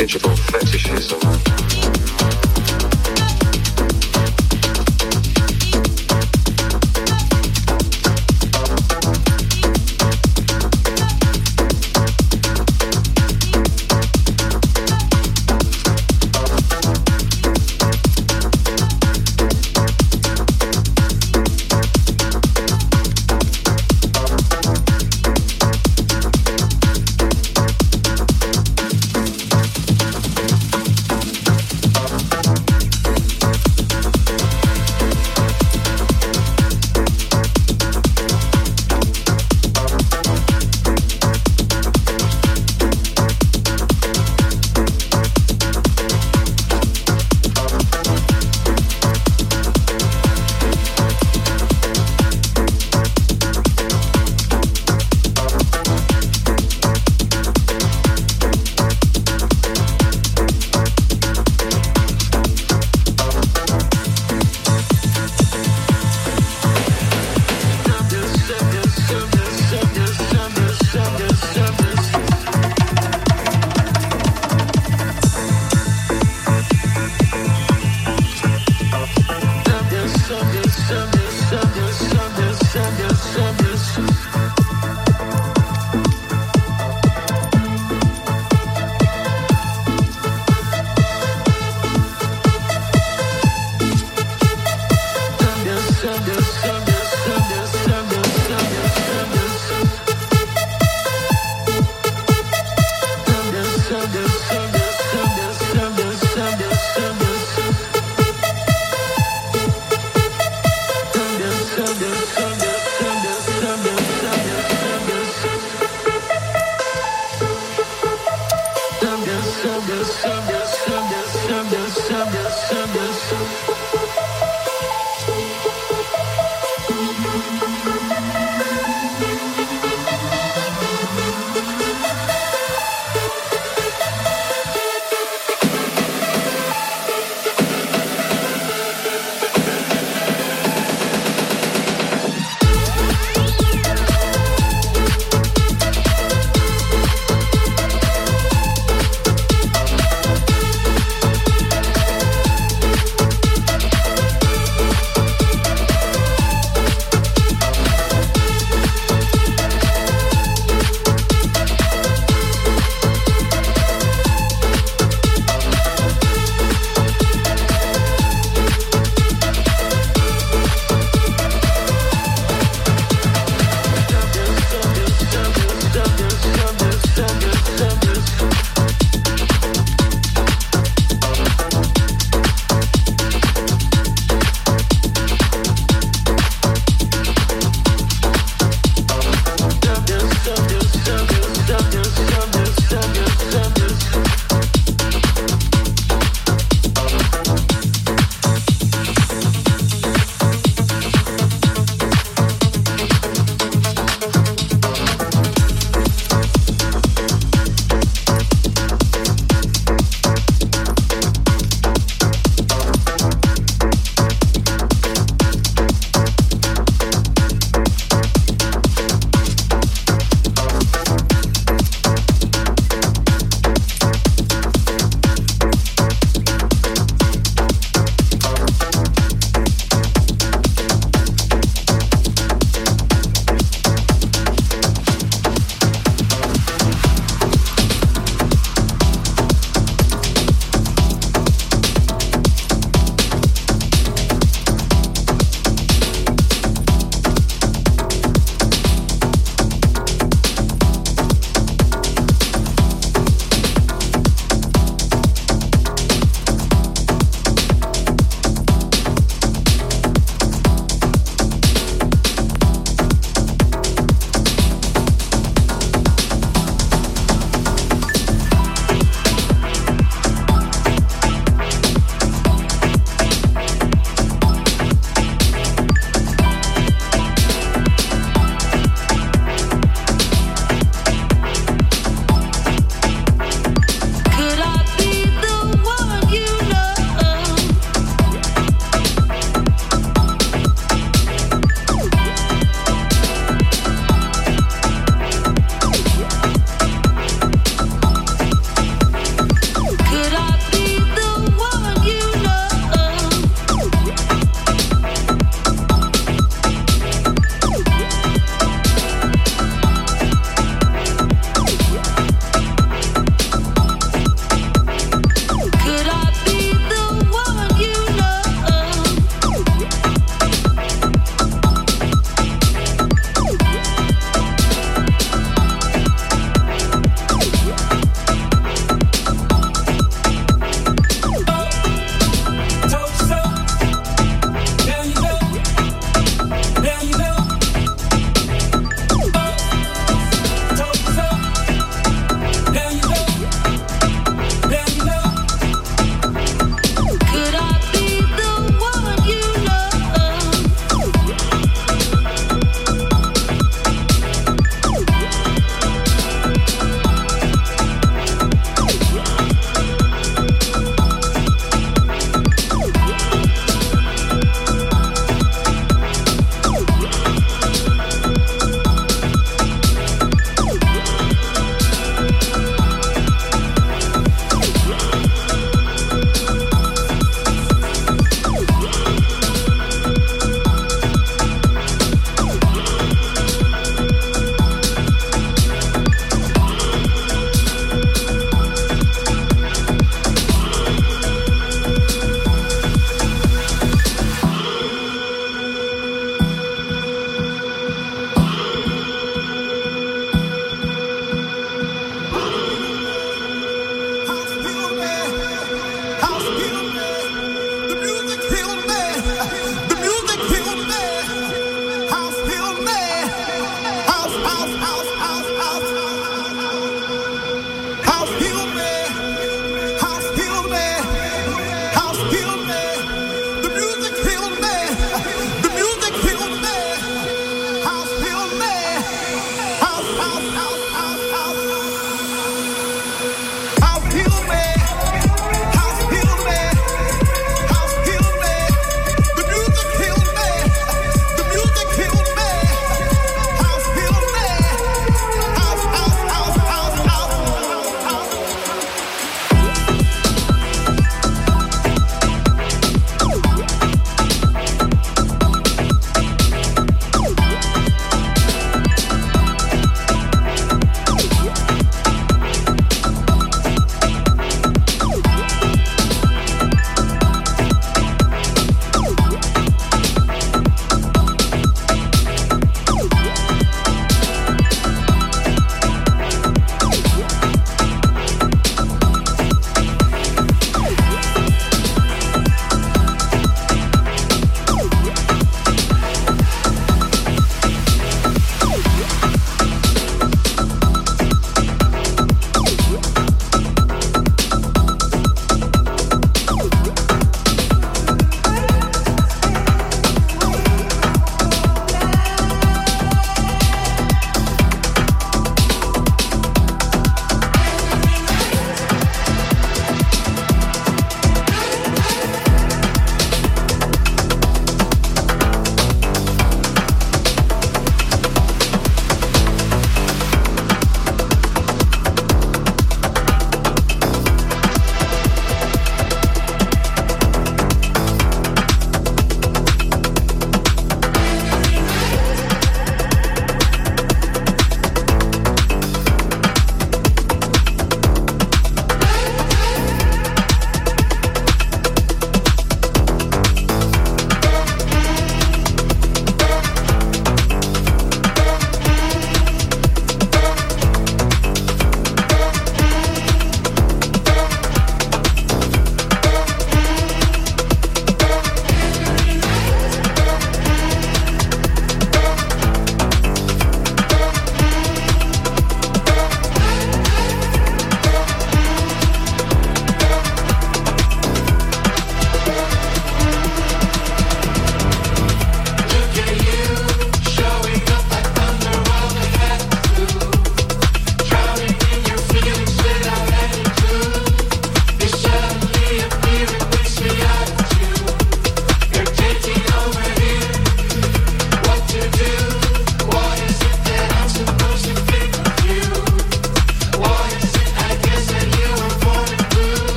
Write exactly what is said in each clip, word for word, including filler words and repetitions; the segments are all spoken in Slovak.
digital fetishism.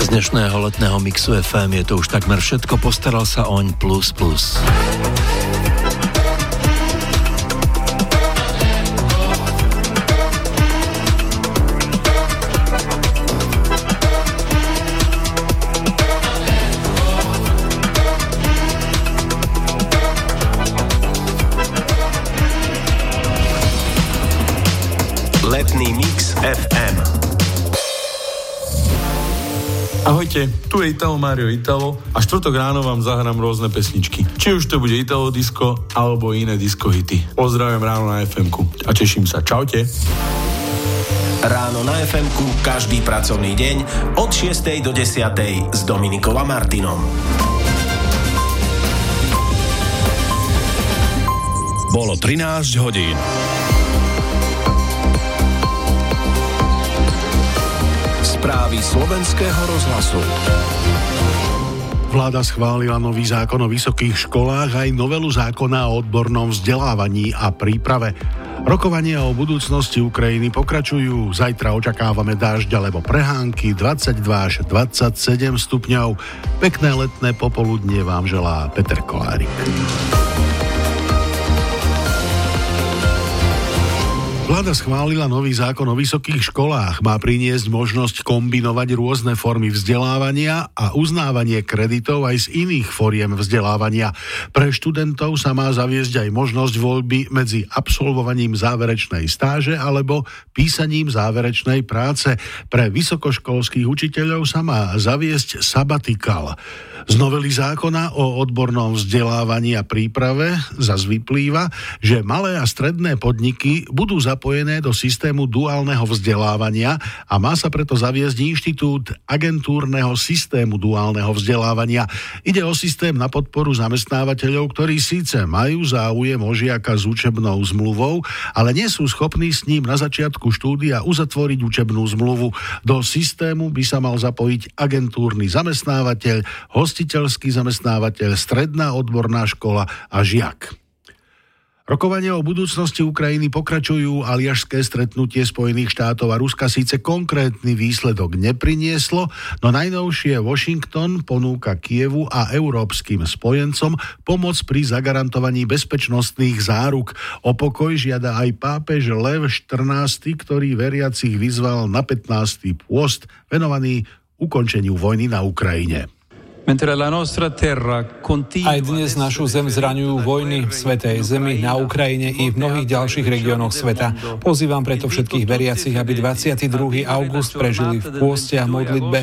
Z dnešného letného Mixu ef em je to už takmer všetko, postaral sa oň plus plus. Letný Mix ef em. Ahojte, tu je Italo Mario Italo a štvrtok ráno vám zahrám rôzne pesničky. Či už to bude Italo disco alebo iné disco hity. Pozdravujem ráno na ef emku a teším sa. Čaute. Ráno na ef emku každý pracovný deň od šiestej do desiatej s Dominikom a Martinom. Bolo trinásť hodín. Správy slovenského rozhlasu. Vláda schválila nový zákon o vysokých školách aj novelu zákona o odbornom vzdelávaní a príprave. Rokovania o budúcnosti Ukrajiny pokračujú. Zajtra očakávame dážď alebo prehánky, dvadsaťdva až dvadsaťsedem stupňov. Pekné letné popoludnie vám želá Peter Kolárik. Vláda schválila nový zákon o vysokých školách. Má priniesť možnosť kombinovať rôzne formy vzdelávania a uznávanie kreditov aj z iných foriem vzdelávania. Pre študentov sa má zaviesť aj možnosť voľby medzi absolvovaním záverečnej stáže alebo písaním záverečnej práce. Pre vysokoškolských učiteľov sa má zaviesť sabatikal. Z novely zákona o odbornom vzdelávaní a príprave zas vyplýva, že malé a stredné podniky budú zapojené do systému duálneho vzdelávania a má sa preto zaviesť inštitút agentúrneho systému duálneho vzdelávania. Ide o systém na podporu zamestnávateľov, ktorí síce majú záujem o žiaka s učebnou zmluvou, ale nie sú schopní s ním na začiatku štúdia uzatvoriť učebnú zmluvu. Do systému by sa mal zapojiť agentúrny zamestnávateľ, hostiteľský zamestnávateľ, stredná odborná škola a žiak. Rokovania o budúcnosti Ukrajiny pokračujú. Aliašské stretnutie Spojených štátov a Ruska síce konkrétny výsledok neprinieslo, no najnovšie Washington ponúka Kievu a európskym spojencom pomoc pri zagarantovaní bezpečnostných záruk. O pokoj žiada aj pápež Lev štrnásty, ktorý veriacich vyzval na pätnásty pôst venovaný ukončeniu vojny na Ukrajine. Aj dnes našu zem zraňujú vojny v Svätej Zemi, na Ukrajine i v mnohých ďalších regiónoch sveta. Pozývam preto všetkých veriacich, aby dvadsiateho druhého augusta prežili v pôste a modlitbe.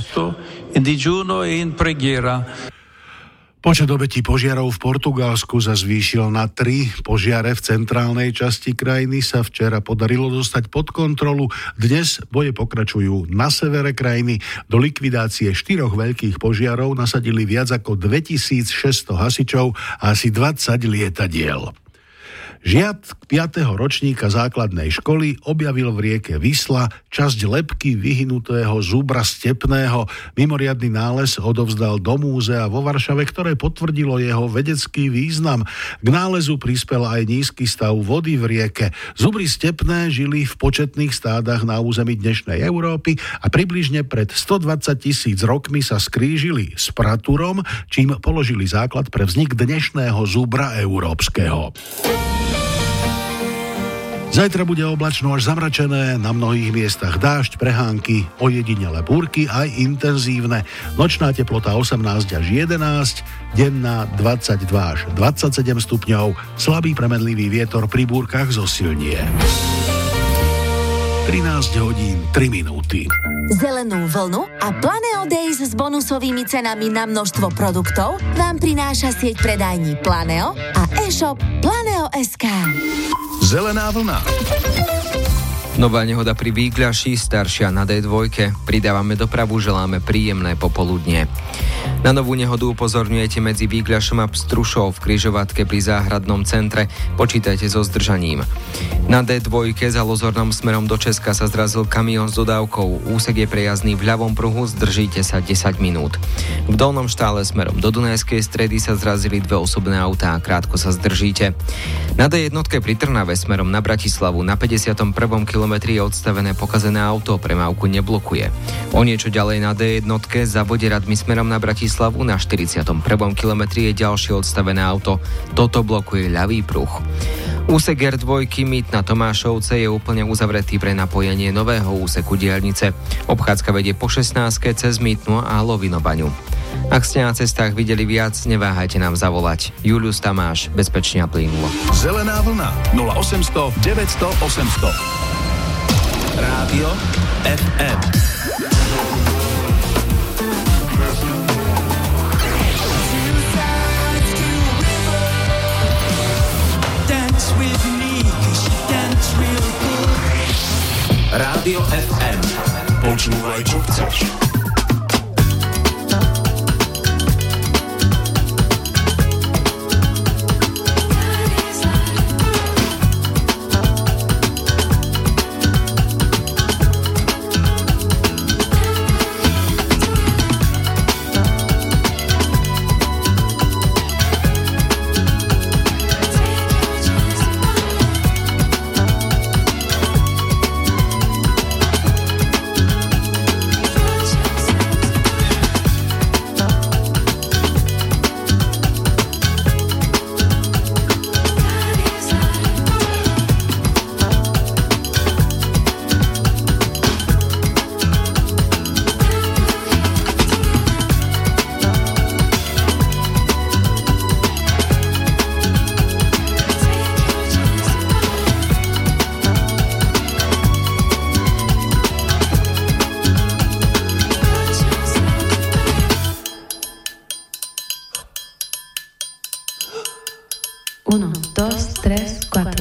Počet obetí požiarov v Portugalsku sa zvýšil na tri. Požiare v centrálnej časti krajiny sa včera podarilo dostať pod kontrolu. Dnes boje pokračujú na severe krajiny. Do likvidácie štyroch veľkých požiarov nasadili viac ako dvetisícšesťsto hasičov a asi dvadsať lietadiel. Žiak piateho ročníka základnej školy objavil v rieke Visla časť lebky vyhynutého zubra stepného. Mimoriadny nález odovzdal do múzea vo Varšave, ktoré potvrdilo jeho vedecký význam. K nálezu prispel aj nízky stav vody v rieke. Zubry stepné žili v početných stádach na území dnešnej Európy a približne pred stodvadsať tisíc rokmi sa skrížili s Praturom, čím položili základ pre vznik dnešného zubra európskeho. Zajtra bude oblačno až zamračené, na mnohých miestach dážď, prehánky, ojedinele búrky aj intenzívne. Nočná teplota osemnásť až jedenásť, denná dvadsaťdva až dvadsaťsedem stupňov, slabý premenlivý vietor pri búrkach zosilnie. trinásť hodín tri minúty. Zelenú vlnu a Planeo Days s bonusovými cenami na množstvo produktov vám prináša sieť predajní Planeo a e-shop Planeo bodka es ká. Zelená vlna. Nová nehoda pri Výgľaši, staršia na dé dva. Pridávame dopravu, želáme príjemné popoludnie. Na novú nehodu upozorňujete medzi Výgľašom a Pstrušou v križovatke pri záhradnom centre. Počítajte so zdržaním. Na dé dva za Lozornom smerom do Česka sa zrazil kamión s dodávkou. Úsek je prejazdný v ľavom pruhu, zdržíte sa desať minút. V Dolnom Štále smerom do Dunajskej Stredy sa zrazili dve osobné autá, krátko sa zdržíte. Na dé jedna pri Trnave smerom na Bratislavu na päťdesiatom prvom kilometri kilometri je odstavené pokazené auto, premávku neblokuje. O niečo ďalej na dé jednotke za Vodieradmi smerom na Bratislavu na štyridsiatom prvom kilometri je ďalšie odstavené auto. Toto blokuje ľavý pruh. Úsek er dva Mytna Tomášovce je úplne uzavretý pre napojenie nového úseku diaľnice. Obchádzka vedie po šestnástke cez Mytnu a Lovinobaňu. Ak ste na cestách videli viac, neváhajte nám zavolať. Julius Tamáš, bezpečne a plynulo. Zelená vlna nula osemsto deväťsto osemsto. Rádio ef em. Rádio ef em. Počúvaj, čo chceš. Uno, dos, tres, cuatro.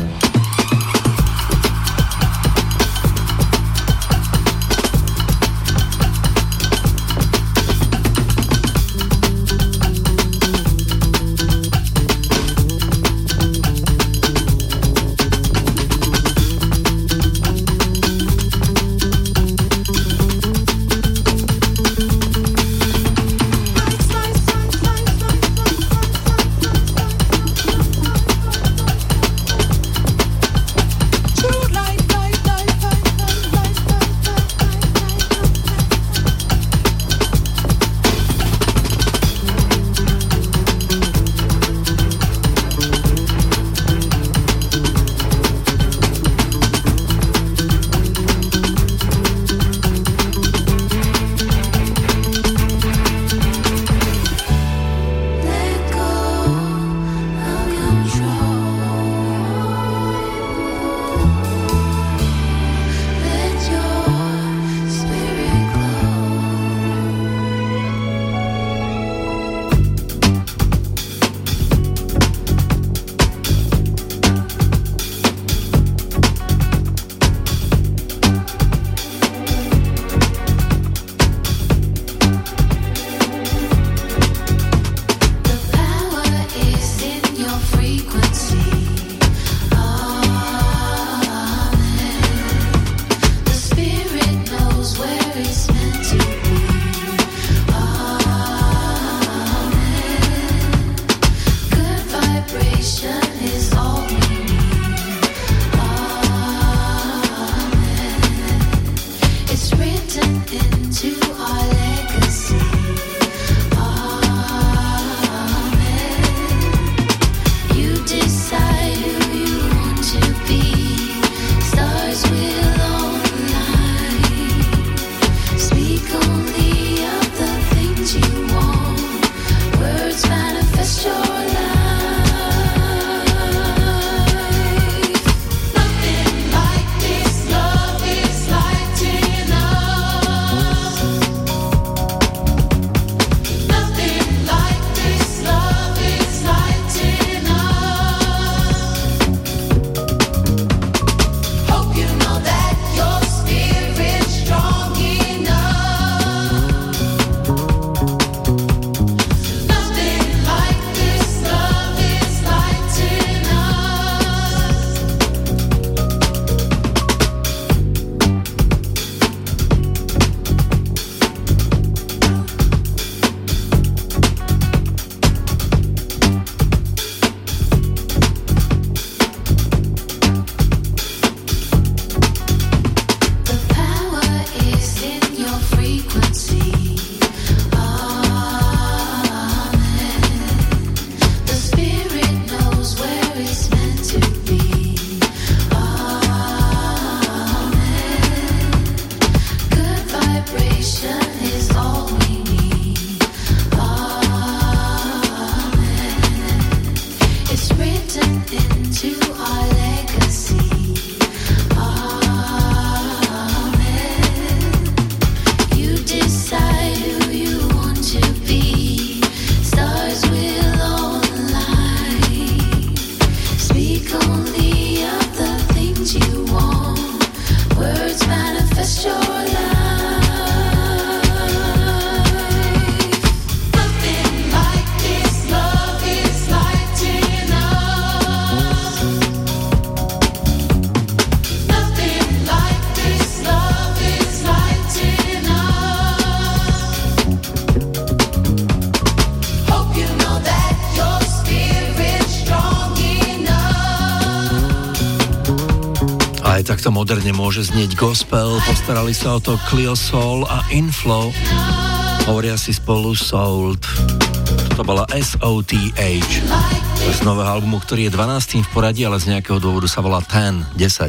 Takto moderne môže znieť gospel. Postarali sa o to Clio Soul a Inflow. Hovoria si spolu Souled. To bola S O T H. Z nového albumu, ktorý je dvanásty v poradí, ale z nejakého dôvodu sa volá ten, desať.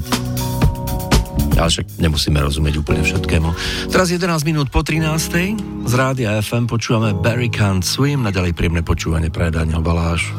Ale však nemusíme rozumieť úplne všetkému. Teraz jedenásť minút po trinástej. Z rádia ef em počúvame Barry Can't Swim. Naďalej príjemné počúvanie pre Daniel Baláš.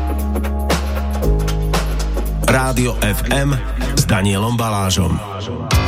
Rádio ef em s Danielom Balážom.